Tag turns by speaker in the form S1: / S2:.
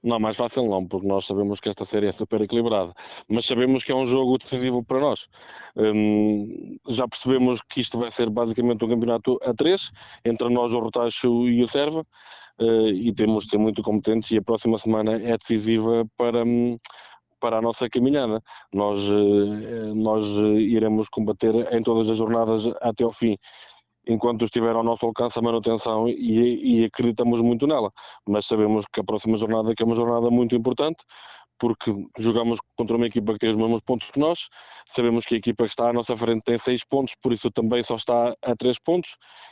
S1: Não, mais fácil não, porque nós sabemos que esta série é super equilibrada, mas sabemos que é um jogo decisivo para nós. Já percebemos que isto vai ser basicamente um campeonato a três, entre nós, o Rotacho e o Serva, e temos de ser muito competentes, e a próxima semana é decisiva para a nossa caminhada. Nós iremos combater em todas as jornadas até ao fim, enquanto estiver ao nosso alcance a manutenção, e acreditamos muito nela. Mas sabemos que a próxima jornada que é uma jornada muito importante, porque jogamos contra uma equipa que tem os mesmos pontos que nós, sabemos que a equipa que está à nossa frente tem 6 pontos, por isso também só está a 3 pontos,